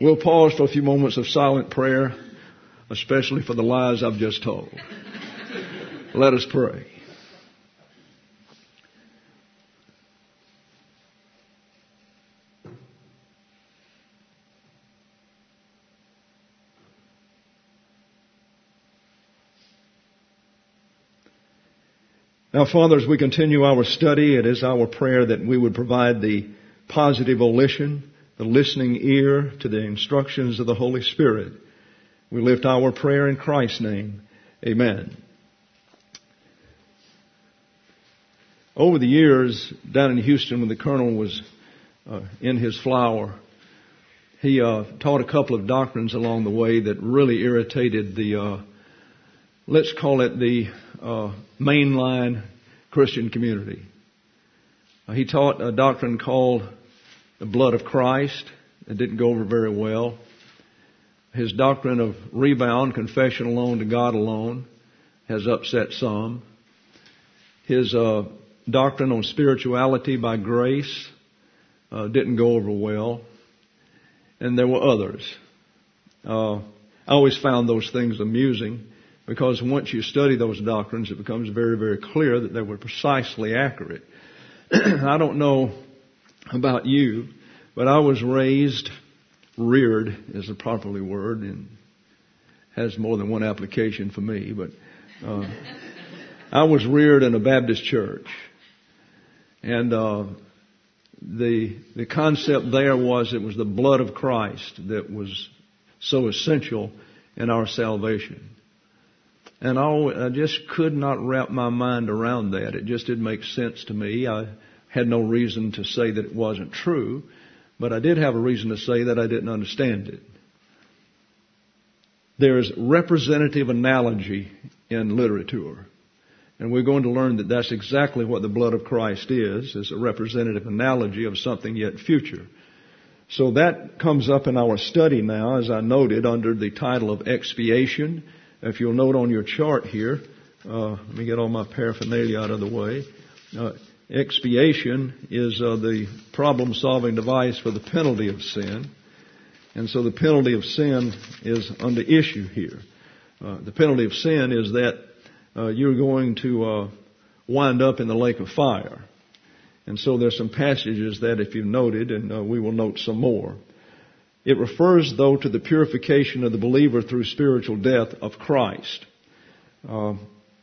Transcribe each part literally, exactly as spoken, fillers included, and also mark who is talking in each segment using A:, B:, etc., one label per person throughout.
A: We'll pause for a few moments of silent prayer, especially for the lies I've just told. Let us pray. Now, Father, as we continue our study, it is our prayer that we would provide the positive volition, the listening ear to the instructions of the Holy Spirit. We lift our prayer in Christ's name. Amen. Over the years, down in Houston, when the Colonel was uh, in his flower, he uh, taught a couple of doctrines along the way that really irritated the, uh, let's call it the uh, mainline Christian community. Uh, he taught a doctrine called the blood of Christ. It didn't go over very well. His doctrine of rebound, confession alone to God alone, has upset some. His uh, doctrine on spirituality by grace uh, didn't go over well. And there were others. Uh, I always found those things amusing because once you study those doctrines, it becomes very, very clear that they were precisely accurate. I don't know about you, but I was raised, reared is a properly word, and has more than one application for me, but uh, I was reared in a Baptist church. And uh, the the concept there was it was the blood of Christ that was so essential in our salvation. And I, I just could not wrap my mind around that. It just didn't make sense to me. I had no reason to say that it wasn't true, but I did have a reason to say that I didn't understand it. There is representative analogy in literature. And we're going to learn that that's exactly what the blood of Christ is, is a representative analogy of something yet future. So that comes up in our study now, as I noted, under the title of expiation. If you'll note on your chart here, uh, let me get all my paraphernalia out of the way. Uh, expiation is uh, the problem-solving device for the penalty of sin. And so the penalty of sin is under issue here. Uh, the penalty of sin is that uh, you're going to uh, wind up in the lake of fire. And so there's some passages that if you've noted, and uh, we will note some more. It refers, though, to the purification of the believer through spiritual death of Christ. Uh,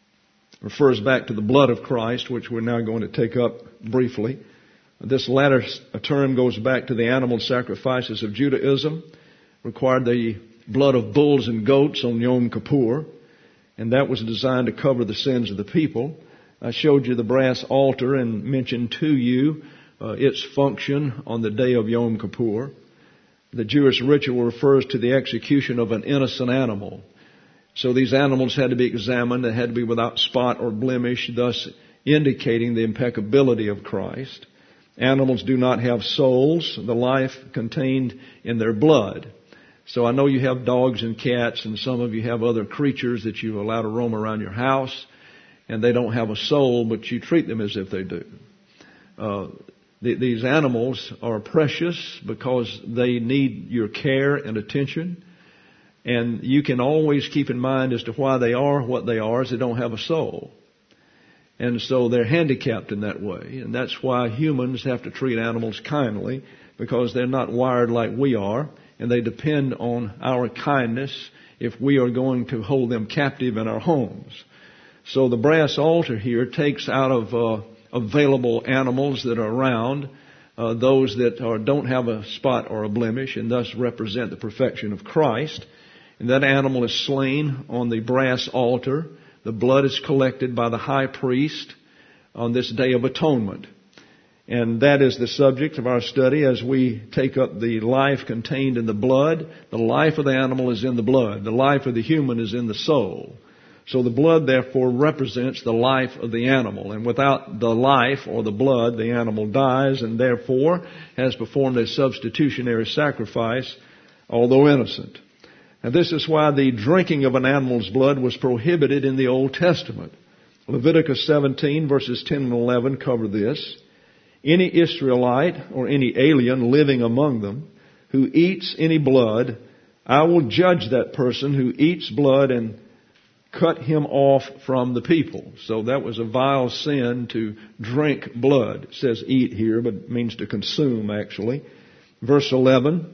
A: refers back to the blood of Christ, which we're now going to take up briefly. This latter term goes back to the animal sacrifices of Judaism, required the blood of bulls and goats on Yom Kippur, and that was designed to cover the sins of the people. I showed you the brass altar and mentioned to you uh, its function on the day of Yom Kippur. The Jewish ritual refers to the execution of an innocent animal. So these animals had to be examined. They had to be without spot or blemish, thus indicating the impeccability of Christ. Animals do not have souls, the life contained in their blood. So I know you have dogs and cats, and some of you have other creatures that you allow to roam around your house, and they don't have a soul, but you treat them as if they do. Uh, These animals are precious because they need your care and attention. And you can always keep in mind as to why they are what they are, is they don't have a soul. And so they're handicapped in that way. And that's why humans have to treat animals kindly, because they're not wired like we are. And they depend on our kindness if we are going to hold them captive in our homes. So the brass altar here takes out of uh, available animals that are around, uh, those that are, don't have a spot or a blemish, and thus represent the perfection of Christ. And that animal is slain on the brass altar. The blood is collected by the high priest on this day of atonement. And that is the subject of our study as we take up the life contained in the blood. The life of the animal is in the blood. The life of the human is in the soul. So the blood, therefore, represents the life of the animal. And without the life or the blood, the animal dies and therefore has performed a substitutionary sacrifice, although innocent. And this is why the drinking of an animal's blood was prohibited in the Old Testament. Leviticus seventeen, verses ten and eleven cover this. Any Israelite or any alien living among them who eats any blood, I will judge that person who eats blood and cut him off from the people. So that was a vile sin to drink blood. It says eat here, but it means to consume actually. Verse eleven,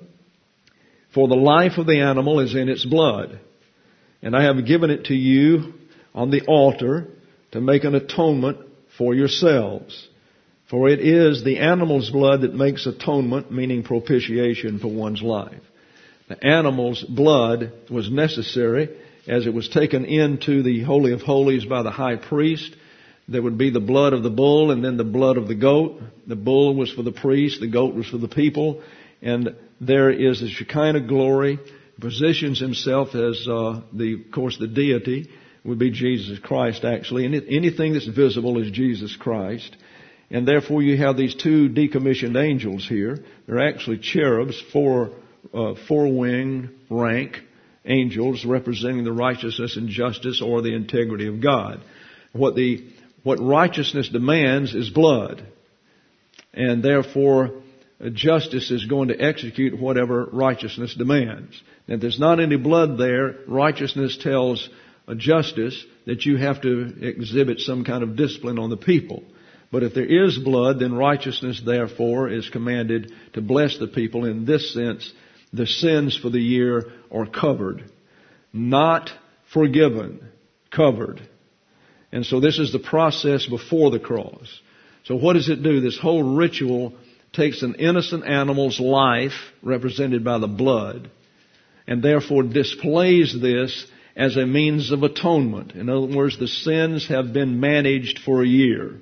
A: for the life of the animal is in its blood, and I have given it to you on the altar to make an atonement for yourselves. For it is the animal's blood that makes atonement, meaning propitiation for one's life. The animal's blood was necessary as it was taken into the Holy of Holies by the high priest. There would be the blood of the bull and then the blood of the goat. The bull was for the priest, the goat was for the people. And there is the Shekinah glory, positions himself as, uh, the, of course, the deity would be Jesus Christ actually. And anything that's visible is Jesus Christ. And therefore you have these two decommissioned angels here. They're actually cherubs, four, uh, four-winged rank angels representing the righteousness and justice or the integrity of God. What the, what righteousness demands is blood. And therefore, justice is going to execute whatever righteousness demands. And if there's not any blood there, righteousness tells justice that you have to exhibit some kind of discipline on the people. But if there is blood, then righteousness, therefore, is commanded to bless the people. In this sense, the sins for the year are covered. Not forgiven, covered. And so this is the process before the cross. So what does it do? This whole ritual takes an innocent animal's life, represented by the blood, and therefore displays this as a means of atonement. In other words, the sins have been managed for a year.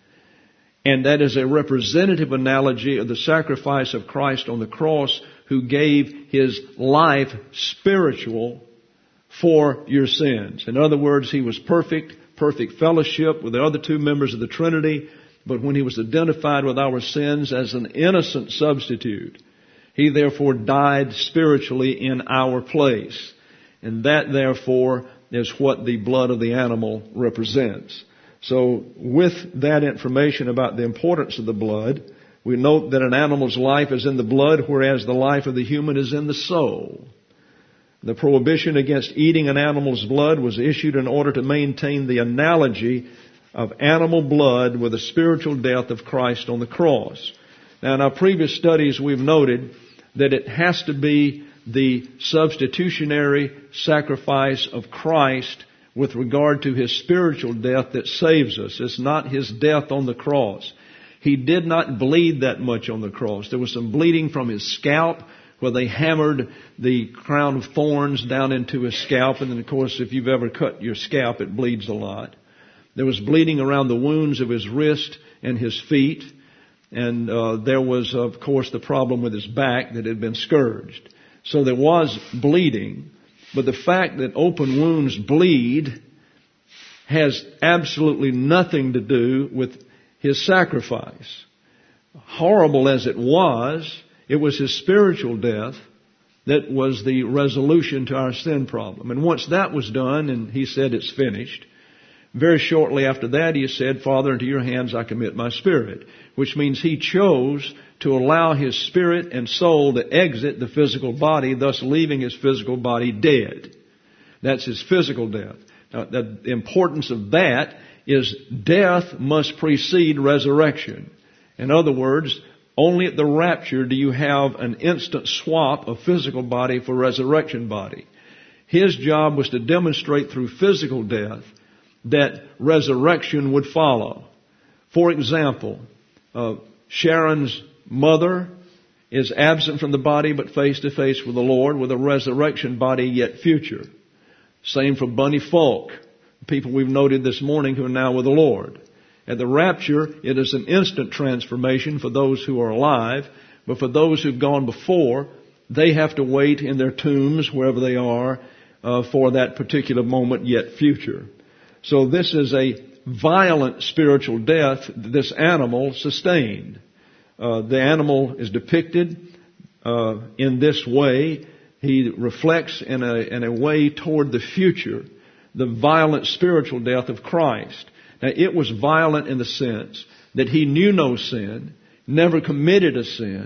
A: And that is a representative analogy of the sacrifice of Christ on the cross, who gave His life spiritual for your sins. In other words, He was perfect, perfect fellowship with the other two members of the Trinity, but when He was identified with our sins as an innocent substitute, He therefore died spiritually in our place. And that therefore is what the blood of the animal represents. So with that information about the importance of the blood, we note that an animal's life is in the blood, whereas the life of the human is in the soul. The prohibition against eating an animal's blood was issued in order to maintain the analogy of animal blood with the spiritual death of Christ on the cross. Now, in our previous studies, we've noted that it has to be the substitutionary sacrifice of Christ with regard to His spiritual death that saves us. It's not His death on the cross. He did not bleed that much on the cross. There was some bleeding from His scalp where they hammered the crown of thorns down into His scalp. And then, of course, if you've ever cut your scalp, it bleeds a lot. There was bleeding around the wounds of His wrist and His feet. And uh, there was, of course, the problem with His back that had been scourged. So there was bleeding. But the fact that open wounds bleed has absolutely nothing to do with His sacrifice. Horrible as it was, it was His spiritual death that was the resolution to our sin problem. And once that was done, and He said it's finished, very shortly after that He said, Father, into your hands I commit my spirit. Which means He chose to allow His spirit and soul to exit the physical body, thus leaving His physical body dead. That's His physical death. Now, the importance of that is death must precede resurrection. In other words, only at the rapture do you have an instant swap of physical body for resurrection body. His job was to demonstrate through physical death that resurrection would follow. For example, uh, Sharon's mother is absent from the body but face to face with the Lord with a resurrection body yet future. Same for Bunny Falk, people we've noted this morning who are now with the Lord. At the rapture, it is an instant transformation for those who are alive, but for those who've gone before, they have to wait in their tombs, wherever they are, uh, for that particular moment yet future. So this is a violent spiritual death that this animal sustained. Uh, the animal is depicted uh, in this way. He reflects in a, in a way toward the future the violent spiritual death of Christ. Now, it was violent in the sense that He knew no sin, never committed a sin,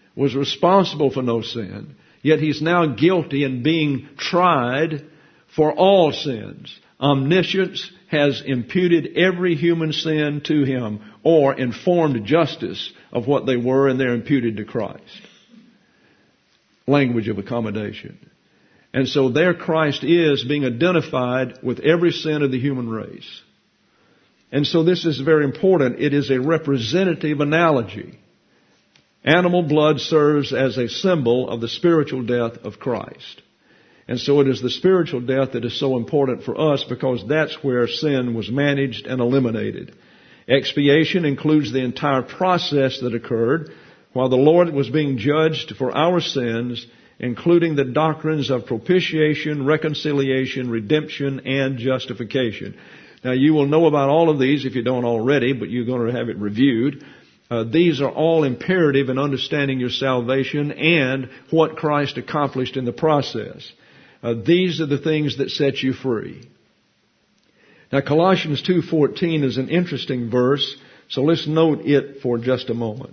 A: was responsible for no sin, yet he's now guilty and being tried for all sins. Omniscience has imputed every human sin to him, or informed justice of what they were, and they're imputed to Christ. Language of accommodation. And so there Christ is being identified with every sin of the human race. And so this is very important. It is a representative analogy. Animal blood serves as a symbol of the spiritual death of Christ. And so it is the spiritual death that is so important for us, because that's where sin was managed and eliminated. Expiation includes the entire process that occurred while the Lord was being judged for our sins, including the doctrines of propitiation, reconciliation, redemption, and justification. Now, you will know about all of these if you don't already, but you're going to have it reviewed. Uh, these are all imperative in understanding your salvation and what Christ accomplished in the process. Uh, these are the things that set you free. Now, Colossians two fourteen is an interesting verse, so let's note it for just a moment.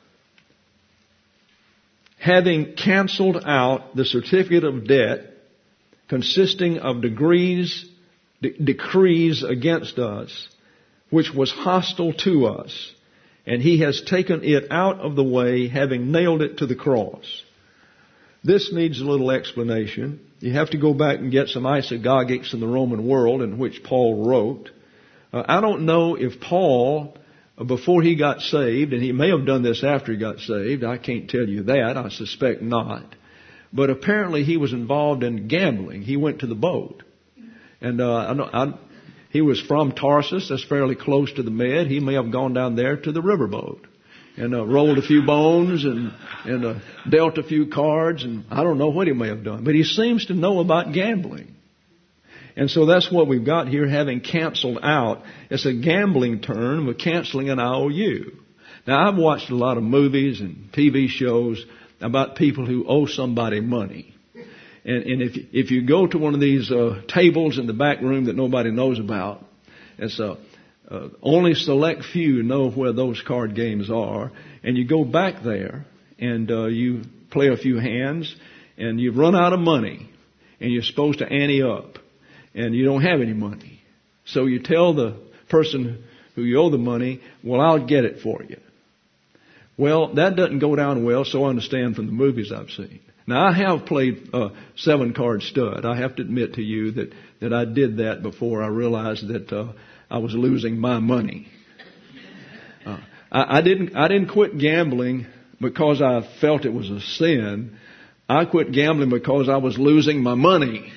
A: Having canceled out the certificate of debt consisting of degrees, de- decrees against us, which was hostile to us, and he has taken it out of the way, having nailed it to the cross. This needs a little explanation. You have to go back and get some isagogics in the Roman world in which Paul wrote. Uh, I don't know if Paul, before he got saved, and he may have done this after he got saved, I can't tell you that, I suspect not, but apparently he was involved in gambling. He went to the boat. And uh, I, know, I, he was from Tarsus, that's fairly close to the Med. He may have gone down there to the riverboat and uh, rolled a few bones and, and uh, dealt a few cards, and I don't know what he may have done. But he seems to know about gambling. And so that's what we've got here, having canceled out. It's a gambling term of canceling an I O U. Now, I've watched a lot of movies and T V shows about people who owe somebody money. And, and if, if you go to one of these uh, tables in the back room that nobody knows about, it's a Uh, only select few know where those card games are, and you go back there and uh, you play a few hands, and you've run out of money, and you're supposed to ante up, and you don't have any money. So you tell the person who you owe the money, well, I'll get it for you. Well, that doesn't go down well, so I understand from the movies I've seen. Now, I have played uh, seven-card stud. I have to admit to you that, that I did that before I realized that uh, I was losing my money. Uh, I, I didn't. I didn't quit gambling because I felt it was a sin. I quit gambling because I was losing my money.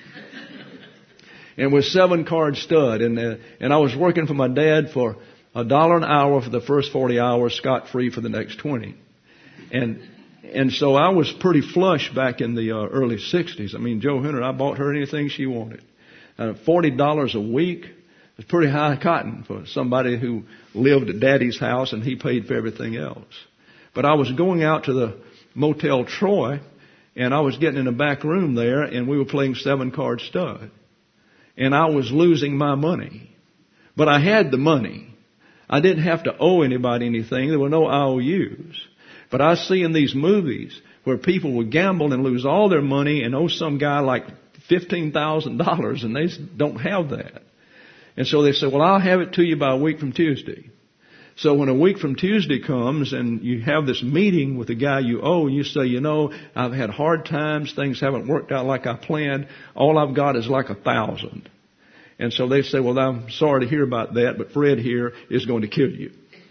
A: And with seven card stud, and uh, and I was working for my dad for a dollar an hour for the first forty hours, scot free for the next twenty. And and so I was pretty flush back in the uh, early sixties. I mean, Joe Hunter, I bought her anything she wanted. Uh, Forty dollars a week. It's pretty high cotton for somebody who lived at Daddy's house and he paid for everything else. But I was going out to the Motel Troy, and I was getting in the back room there, and we were playing seven card stud. And I was losing my money. But I had the money. I didn't have to owe anybody anything. There were no I O Us. But I see in these movies where people would gamble and lose all their money and owe some guy like fifteen thousand dollars, and they don't have that. And so they say, well, I'll have it to you by a week from Tuesday. So when a week from Tuesday comes and you have this meeting with the guy you owe, and you say, you know, I've had hard times. Things haven't worked out like I planned. All I've got is like a thousand. And so they say, well, I'm sorry to hear about that, but Fred here is going to kill you.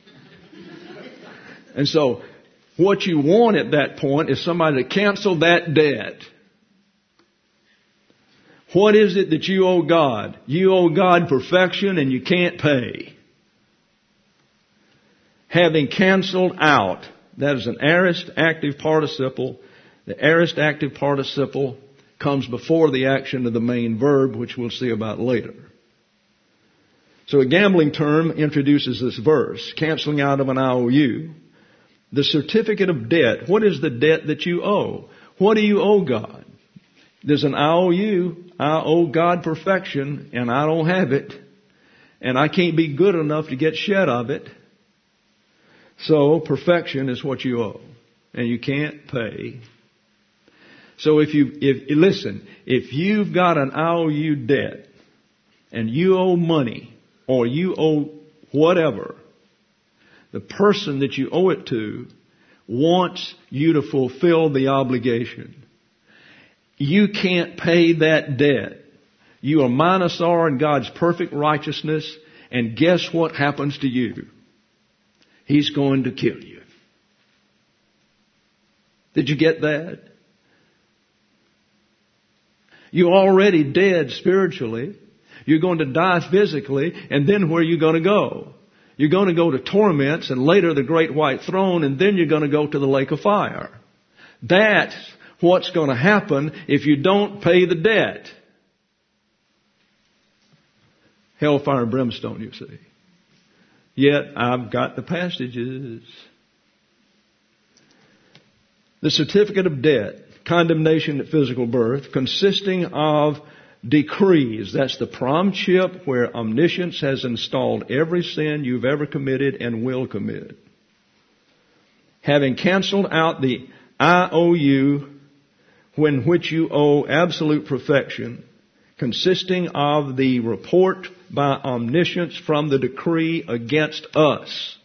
A: And so what you want at that point is somebody to cancel that debt. What is it that you owe God? You owe God perfection, and you can't pay. Having canceled out, that is an aorist active participle. The aorist active participle comes before the action of the main verb, which we'll see about later. So a gambling term introduces this verse, canceling out of an I O U. The certificate of debt. What is the debt that you owe? What do you owe God? There's an I O U. I owe God perfection, and I don't have it. And I can't be good enough to get shed of it. So perfection is what you owe. and you can't pay. So if you, if, listen, if you've got an I O U debt and you owe money or you owe whatever, the person that you owe it to wants you to fulfill the obligation. You can't pay that debt. You are minus R in God's perfect righteousness, and guess what happens to you? He's going to kill you. Did you get that? You're already dead spiritually. You're going to die physically, and then where are you going to go? You're going to go to torments, and later the great white throne, and then you're going to go to the lake of fire. That's what's going to happen if you don't pay the debt. Hellfire and brimstone, you see. Yet I've got the passages. The certificate of debt, condemnation at physical birth, consisting of decrees. That's the prom chip where omniscience has installed every sin you've ever committed and will commit. Having canceled out the I O U, when which you owe absolute perfection, consisting of the report by omniscience from the decree against us,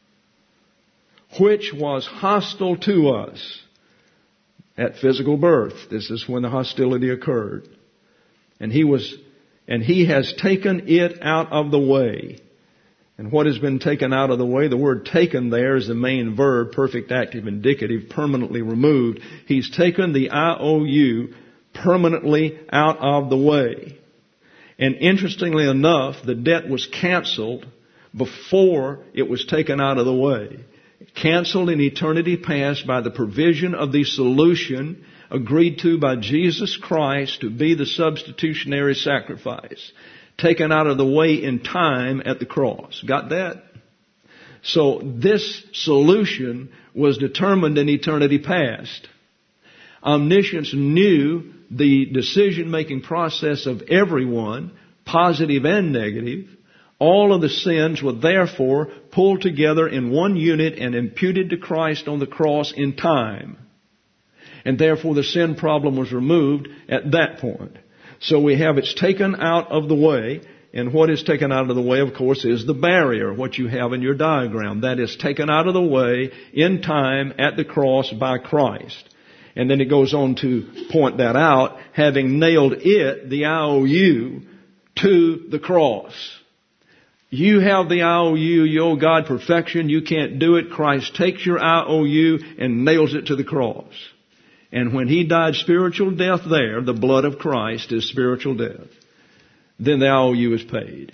A: which was hostile to us at physical birth. This is when the hostility occurred. And he was, and he has taken it out of the way. And what has been taken out of the way? The word taken there is the main verb, perfect active indicative, permanently removed. He's taken the I O U permanently out of the way. And interestingly enough, the debt was canceled before it was taken out of the way. Canceled in eternity past by the provision of the solution agreed to by Jesus Christ to be the substitutionary sacrifice. Taken out of the way in time at the cross. Got that? So this solution was determined in eternity past. Omniscience knew the decision-making process of everyone, positive and negative. All of the sins were therefore pulled together in one unit and imputed to Christ on the cross in time. And therefore the sin problem was removed at that point. So we have it's taken out of the way. And what is taken out of the way, of course, is the barrier, what you have in your diagram. That is taken out of the way in time at the cross by Christ. And then it goes on to point that out, having nailed it, the I O U, to the cross. You have the I O U, you owe God perfection, you can't do it. Christ takes your I O U and nails it to the cross. And when He died spiritual death there, the blood of Christ is spiritual death. Then the I O U is paid.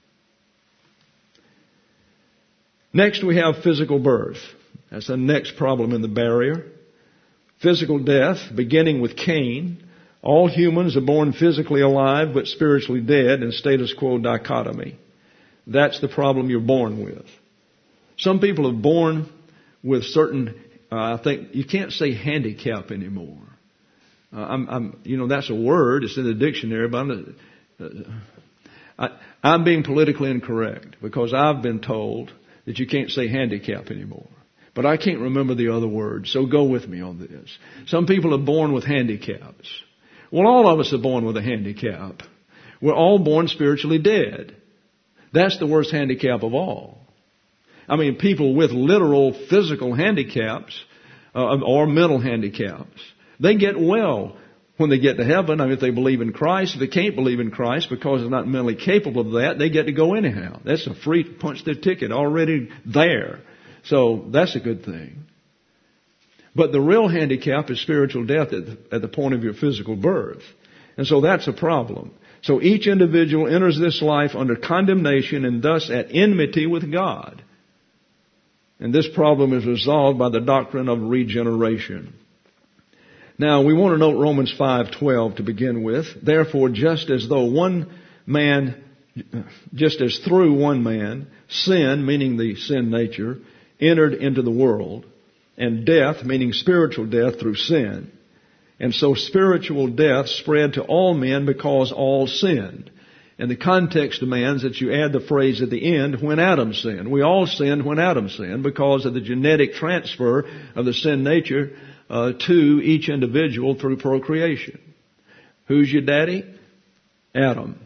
A: Next we have physical birth. That's the next problem in the barrier. Physical death, beginning with Cain. All humans are born physically alive but spiritually dead in status quo dichotomy. That's the problem you're born with. Some people are born with certain, uh, I think, you can't say handicap anymore. Uh, I'm, I'm, you know, that's a word. It's in the dictionary, but I'm, uh, I, I'm being politically incorrect because I've been told that you can't say handicap anymore. But I can't remember the other word, so go with me on this. Some people are born with handicaps. Well, all of us are born with a handicap. We're all born spiritually dead. That's the worst handicap of all. I mean, people with literal physical handicaps uh, or mental handicaps, they get well when they get to heaven. I mean, if they believe in Christ. If they can't believe in Christ because they're not mentally capable of that, they get to go anyhow. That's a free punch their ticket already there. So that's a good thing. But the real handicap is spiritual death at the, at the point of your physical birth. And so that's a problem. So each individual enters this life under condemnation and thus at enmity with God. And this problem is resolved by the doctrine of regeneration. Now we want to note Romans five twelve to begin with. Therefore, just as though one man, just as through one man, sin, meaning the sin nature, entered into the world, and death, meaning spiritual death through sin. And so spiritual death spread to all men because all sinned. And the context demands that you add the phrase at the end, when Adam sinned. We all sinned when Adam sinned because of the genetic transfer of the sin nature uh, to each individual through procreation. Who's your daddy? Adam.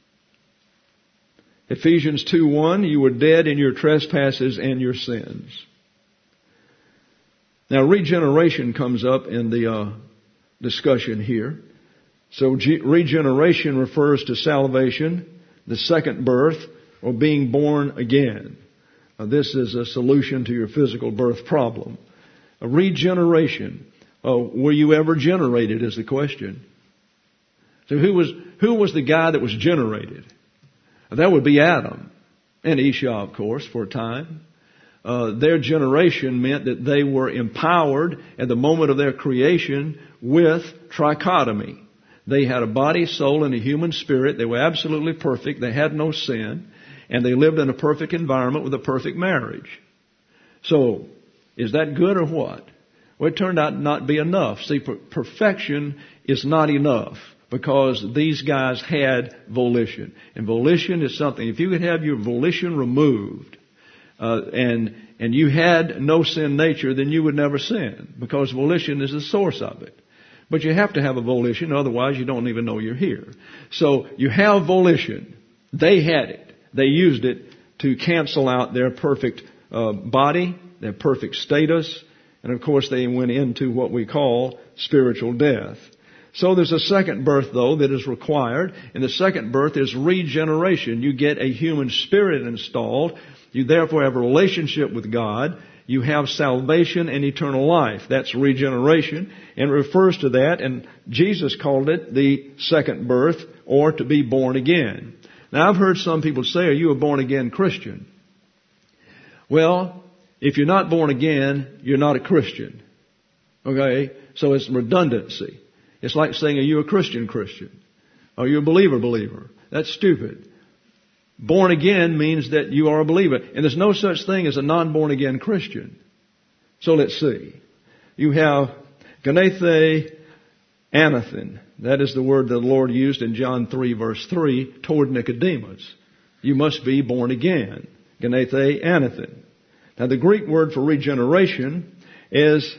A: Ephesians two one, you were dead in your trespasses and your sins. Now regeneration comes up in the uh, discussion here. So G- regeneration refers to salvation, the second birth, or being born again. Now, this is a solution to your physical birth problem. A regeneration. Oh, were you ever generated is the question. So who was who was the guy that was generated? That would be Adam and Esau, of course, for a time. Uh, their generation meant that they were empowered at the moment of their creation with trichotomy. They had a body, soul, and a human spirit. They were absolutely perfect. They had no sin. And they lived in a perfect environment with a perfect marriage. So, is that good or what? Well, it turned out not to be enough. See, per- perfection is not enough because these guys had volition. And volition is something, if you could have your volition removed, uh, and, and you had no sin nature, then you would never sin because volition is the source of it. But you have to have a volition, otherwise you don't even know you're here. So you have volition. They had it. They used it to cancel out their perfect uh, body, their perfect status, and of course they went into what we call spiritual death. So there's a second birth, though, that is required, and the second birth is regeneration. You get a human spirit installed. You therefore have a relationship with God. You have salvation and eternal life. That's regeneration, and it refers to that, and Jesus called it the second birth, or to be born again. Now, I've heard some people say, are you a born-again Christian? Well, if you're not born again, you're not a Christian. Okay? So it's redundancy. It's like saying, are you a Christian Christian? Are you a believer believer? That's stupid. Born again means that you are a believer. And there's no such thing as a non-born again Christian. So let's see. You have Genethe Anathen. That is the word that the Lord used in John three verse three toward Nicodemus. You must be born again. Genethe Anathen. Now the Greek word for regeneration is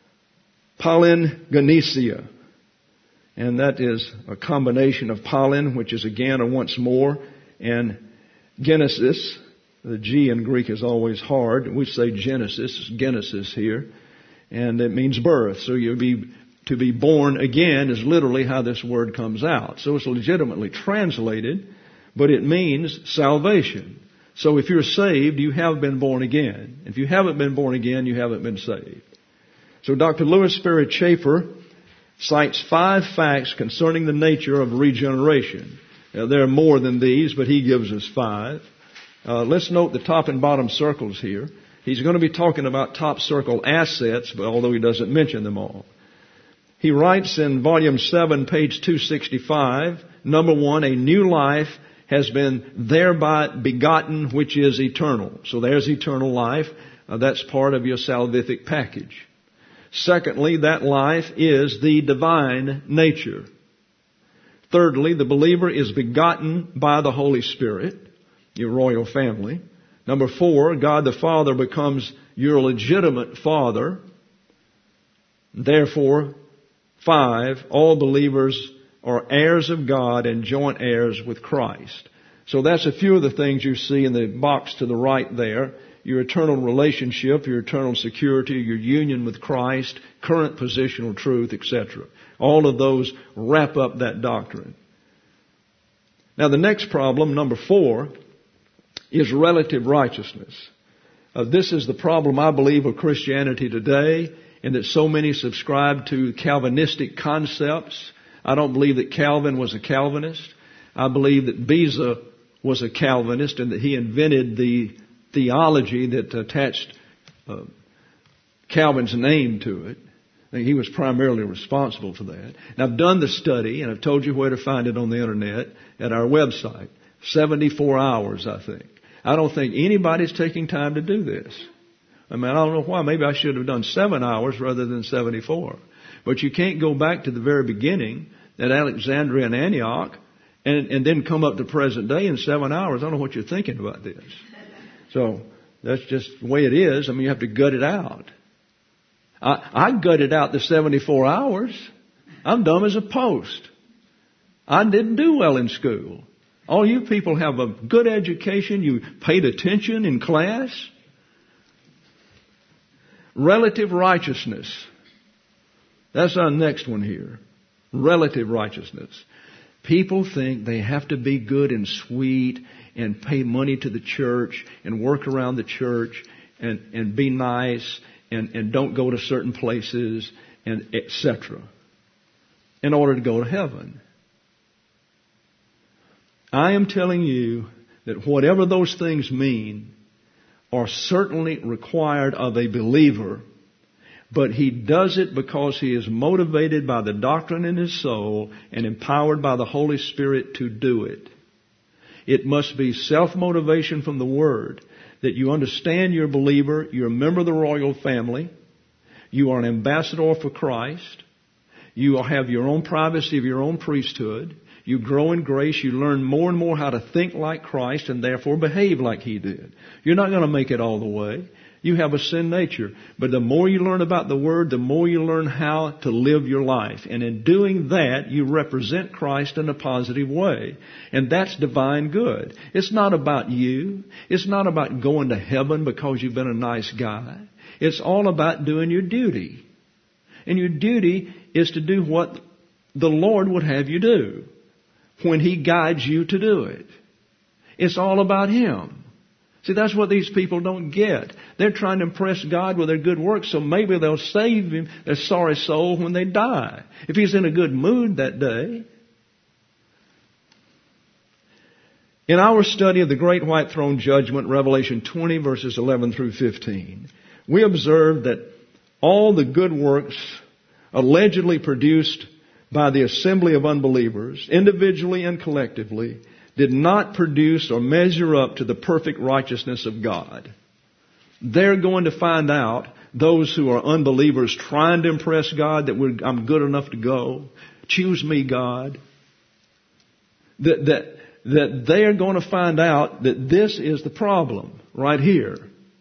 A: palingenesia. And that is a combination of palin, which is again a once more, and Genesis. The G in Greek is always hard. We say Genesis, it's Genesis here. And it means birth. So you'll be, to be born again is literally how this word comes out. So it's legitimately translated, but it means salvation. So if you're saved, you have been born again. If you haven't been born again, you haven't been saved. So Doctor Louis Sperry Chafer cites five facts concerning the nature of regeneration. Now, there are more than these, but he gives us five. Uh, let's note the top and bottom circles here. He's going to be talking about top circle assets, but although he doesn't mention them all. He writes in volume seven, page two sixty-five, number one, a new life has been thereby begotten, which is eternal. So there's eternal life. Uh, that's part of your salvific package. Secondly, that life is the divine nature. Thirdly, the believer is begotten by the Holy Spirit, your royal family. Number four, God the Father becomes your legitimate Father. Therefore, five, all believers are heirs of God and joint heirs with Christ. So that's a few of the things you see in the box to the right there. Your eternal relationship, your eternal security, your union with Christ, current positional truth, et cetera. All of those wrap up that doctrine. Now the next problem, number four, is relative righteousness. Uh, this is the problem, I believe, of Christianity today, and that so many subscribe to Calvinistic concepts. I don't believe that Calvin was a Calvinist. I believe that Beza was a Calvinist and that he invented the theology that attached uh, Calvin's name to it. I think he was primarily responsible for that. And I've done the study, and I've told you where to find it on the internet at our website. seventy-four hours, I think. I don't think anybody's taking time to do this. I mean, I don't know why. Maybe I should have done seven hours rather than seventy-four. But you can't go back to the very beginning at Alexandria and Antioch And, and then come up to present day in seven hours. I don't know what you're thinking about this. So that's just the way it is. I mean, you have to gut it out. I, I gutted out the seventy-four hours. I'm dumb as a post. I didn't do well in school. All you people have a good education. You paid attention in class. Relative righteousness. That's our next one here. Relative righteousness. People think they have to be good and sweet and pay money to the church and work around the church and, and be nice and, and don't go to certain places and et cetera in order to go to heaven. I am telling you that whatever those things mean are certainly required of a believer, but he does it because he is motivated by the doctrine in his soul and empowered by the Holy Spirit to do it. It must be self-motivation from the Word, that you understand you're a believer, you're a member of the royal family, you are an ambassador for Christ, you have your own privacy of your own priesthood, you grow in grace, you learn more and more how to think like Christ and therefore behave like He did. You're not going to make it all the way. You have a sin nature. But the more you learn about the Word, the more you learn how to live your life. And in doing that, you represent Christ in a positive way. And that's divine good. It's not about you. It's not about going to heaven because you've been a nice guy. It's all about doing your duty. And your duty is to do what the Lord would have you do when He guides you to do it. It's all about Him. See, that's what these people don't get. They're trying to impress God with their good works, so maybe they'll save him, their sorry soul, when they die. If he's in a good mood that day. In our study of the Great White Throne Judgment, Revelation twenty, verses eleven through fifteen, we observed that all the good works allegedly produced by the assembly of unbelievers, individually and collectively, did not produce or measure up to the perfect righteousness of God. They're going to find out, those who are unbelievers trying to impress God, that we're, I'm good enough to go. Choose me, God. That, that, that they're going to find out that this is the problem right here.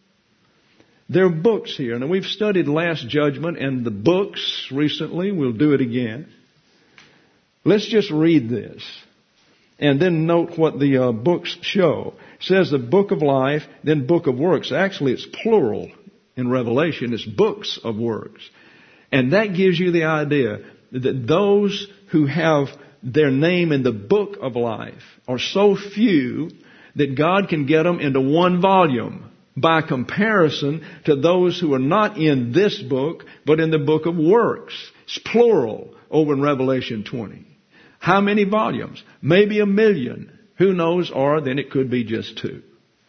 A: There are books here. Now, we've studied Last Judgment and the books recently. We'll do it again. Let's just read this. And then note what the uh, books show. It says the book of life, then book of works. Actually, it's plural in Revelation. It's books of works. And that gives you the idea that those who have their name in the book of life are so few that God can get them into one volume by comparison to those who are not in this book, but in the book of works. It's plural over in Revelation twenty. How many volumes? Maybe a million. Who knows? Or then it could be just two.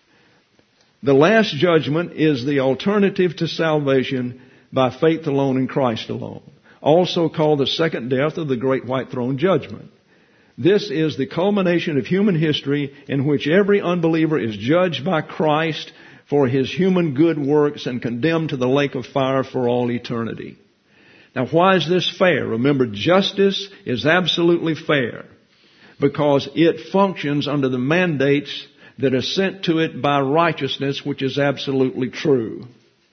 A: The last judgment is the alternative to salvation by faith alone in Christ alone. Also called the second death of the Great White Throne Judgment. This is the culmination of human history in which every unbeliever is judged by Christ for his human good works and condemned to the lake of fire for all eternity. Now, why is this fair? Remember, justice is absolutely fair because it functions under the mandates that are sent to it by righteousness, which is absolutely true.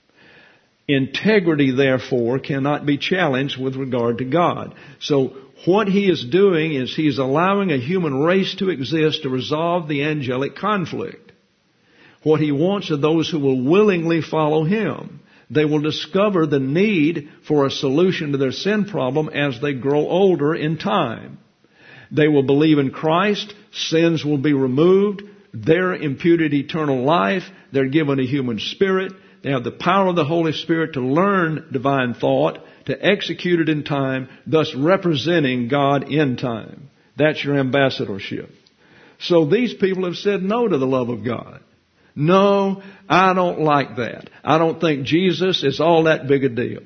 A: Integrity, therefore, cannot be challenged with regard to God. So, what He is doing is He's allowing a human race to exist to resolve the angelic conflict. What He wants are those who will willingly follow Him. They will discover the need for a solution to their sin problem as they grow older in time. They will believe in Christ. Sins will be removed. They're imputed eternal life. They're given a human spirit. They have the power of the Holy Spirit to learn divine thought, to execute it in time, thus representing God in time. That's your ambassadorship. So these people have said no to the love of God. No, I don't like that. I don't think Jesus is all that big a deal.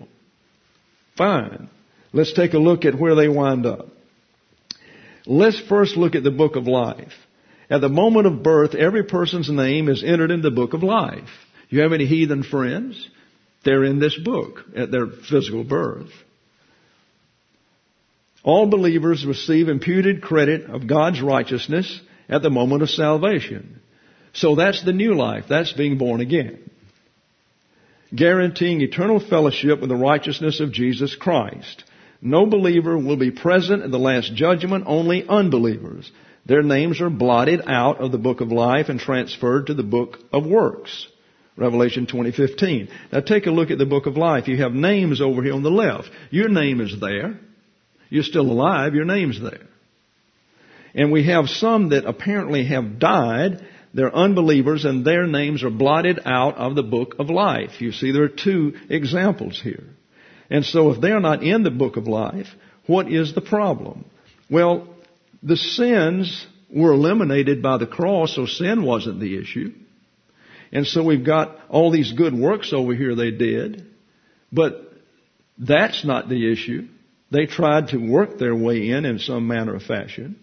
A: Fine. Let's take a look at where they wind up. Let's first look at the book of life. At the moment of birth, every person's name is entered in the book of life. You have any heathen friends? They're in this book at their physical birth. All believers receive imputed credit of God's righteousness at the moment of salvation. So that's the new life. That's being born again. Guaranteeing eternal fellowship with the righteousness of Jesus Christ. No believer will be present in the last judgment, only unbelievers. Their names are blotted out of the book of life and transferred to the book of works. Revelation twenty fifteen. Now take a look at the book of life. You have names over here on the left. Your name is there. You're still alive. Your name's there. And we have some that apparently have died. They're unbelievers and their names are blotted out of the book of life. You see, there are two examples here. And so if they're not in the book of life, what is the problem? Well, the sins were eliminated by the cross, so sin wasn't the issue. And so we've got all these good works over here they did. But that's not the issue. They tried to work their way in in some manner or fashion.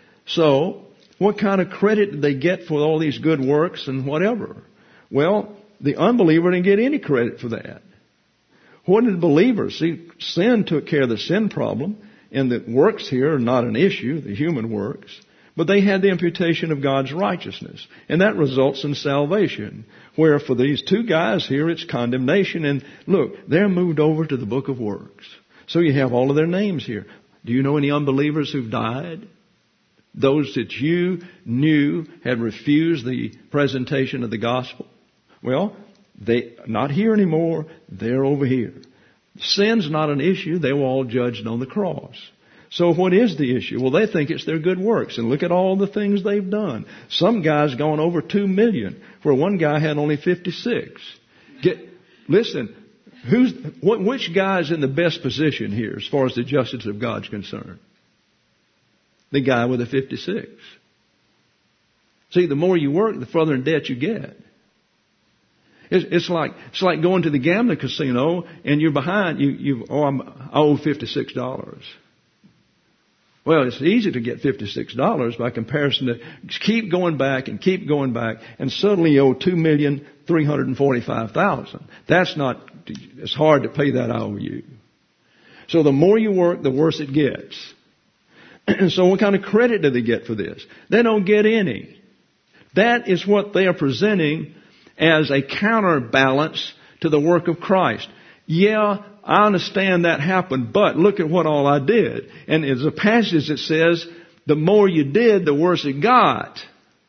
A: So, what kind of credit did they get for all these good works and whatever? Well, the unbeliever didn't get any credit for that. What did the believers? See, sin took care of the sin problem, and the works here are not an issue, the human works. But they had the imputation of God's righteousness. And that results in salvation. Where for these two guys here, it's condemnation. And look, they're moved over to the book of works. So you have all of their names here. Do you know any unbelievers who've died? Those that you knew had refused the presentation of the gospel? Well, they're not here anymore. They're over here. Sin's not an issue. They were all judged on the cross. So what is the issue? Well, they think it's their good works. And look at all the things they've done. Some guy's gone over two million, where one guy had only fifty-six. Get, listen, who's, what, which guy's in the best position here as far as the justice of God's concerned? The guy with the fifty-six. See, the more you work, the further in debt you get. It's, it's like it's like going to the gambling casino and you're behind. You you oh I'm, I owe fifty-six dollars. Well, it's easy to get fifty-six dollars by comparison to keep going back and keep going back, and suddenly you owe two million three hundred forty-five thousand. That's not. It's hard to pay that I owe you. So the more you work, the worse it gets. And so what kind of credit do they get for this? They don't get any. That is what they are presenting as a counterbalance to the work of Christ. Yeah, I understand that happened, but look at what all I did. And there's a passage that says, the more you did, the worse it got.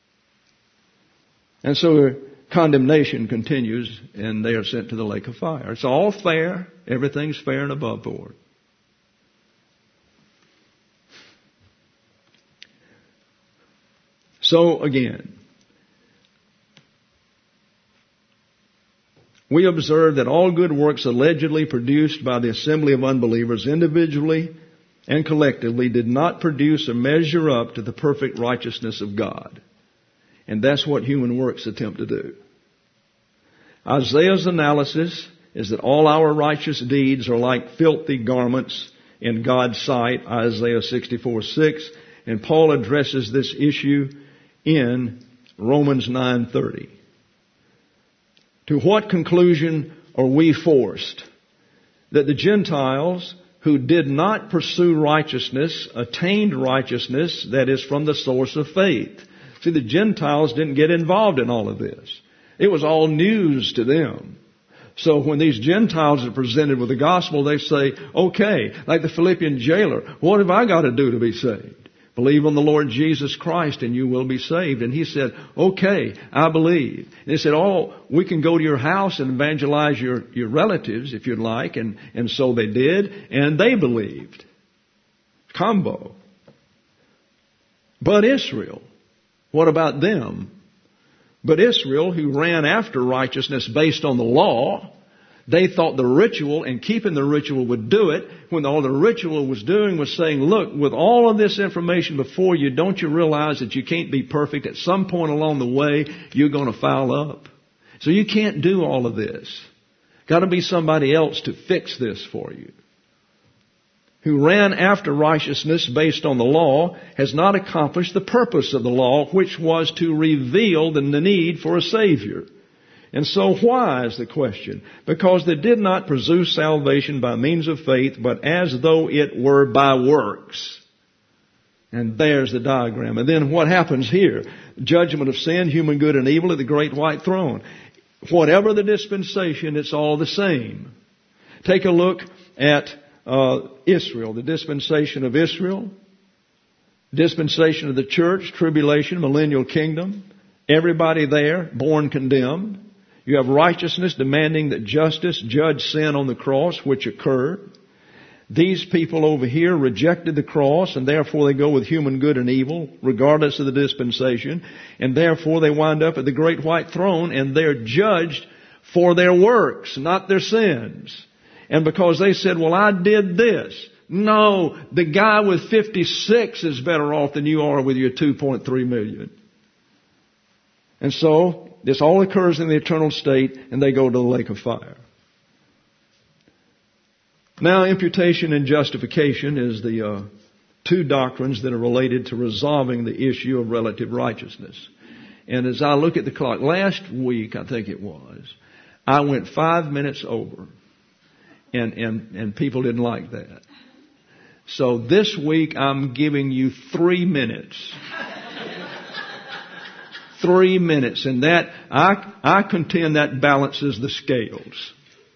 A: And so condemnation continues, and they are sent to the lake of fire. It's all fair. Everything's fair and above board. So again, we observe that all good works allegedly produced by the assembly of unbelievers individually and collectively did not produce or measure up to the perfect righteousness of God. And that's what human works attempt to do. Isaiah's analysis is that all our righteous deeds are like filthy garments in God's sight, Isaiah sixty-four six, and Paul addresses this issue in Romans nine thirty. To what conclusion are we forced? That the Gentiles who did not pursue righteousness attained righteousness that is from the source of faith. See, the Gentiles didn't get involved in all of this. It was all news to them. So when these Gentiles are presented with the gospel, they say, okay, like the Philippian jailer, what have I got to do to be saved? Believe on the Lord Jesus Christ and you will be saved. And he said, okay, I believe. And they said, oh, we can go to your house and evangelize your, your relatives if you'd like. And, and so they did. And they believed. Combo. But Israel, what about them? But Israel, who ran after righteousness based on the law, they thought the ritual and keeping the ritual would do it, when all the ritual was doing was saying, look, with all of this information before you, don't you realize that you can't be perfect? At some point along the way, you're going to foul up. So you can't do all of this. Got to be somebody else to fix this for you. Who ran after righteousness based on the law has not accomplished the purpose of the law, which was to reveal the need for a Savior. And so why is the question? Because they did not pursue salvation by means of faith, but as though it were by works. And there's the diagram. And then what happens here? Judgment of sin, human good and evil at the great white throne. Whatever the dispensation, it's all the same. Take a look at uh, Israel, the dispensation of Israel, dispensation of the church, tribulation, millennial kingdom. Everybody there born condemned. You have righteousness demanding that justice judge sin on the cross, which occurred. These people over here rejected the cross, and therefore they go with human good and evil, regardless of the dispensation. And therefore they wind up at the great white throne, and they're judged for their works, not their sins. And because they said, well, I did this. No, the guy with fifty-six is better off than you are with your two point three million. And so this all occurs in the eternal state, and they go to the lake of fire. Now, imputation and justification is the uh, two doctrines that are related to resolving the issue of relative righteousness. And as I look at the clock, last week, I think it was, I went five minutes over, and, and, and people didn't like that. So this week, I'm giving you three minutes. Three minutes. And that, I, I contend that balances the scales.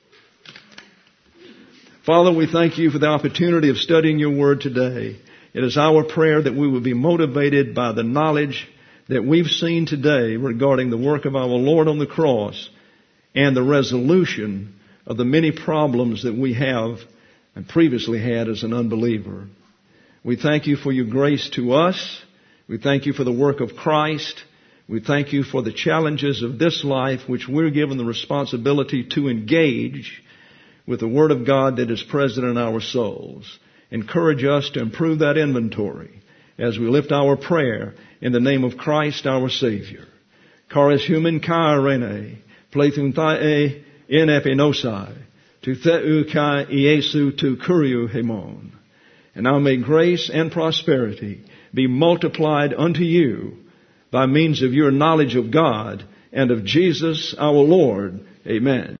A: Father, we thank you for the opportunity of studying your word today. It is our prayer that we will be motivated by the knowledge that we've seen today regarding the work of our Lord on the cross and the resolution of the many problems that we have and previously had as an unbeliever. We thank you for your grace to us. We thank you for the work of Christ. We thank you for the challenges of this life, which we're given the responsibility to engage with the Word of God that is present in our souls. Encourage us to improve that inventory as we lift our prayer in the name of Christ our Savior. Charis human kai rene, plethun thae in epinosai, to theu kai iesu tu kuriu hemon. And now may grace and prosperity be multiplied unto you by means of your knowledge of God and of Jesus our Lord. Amen.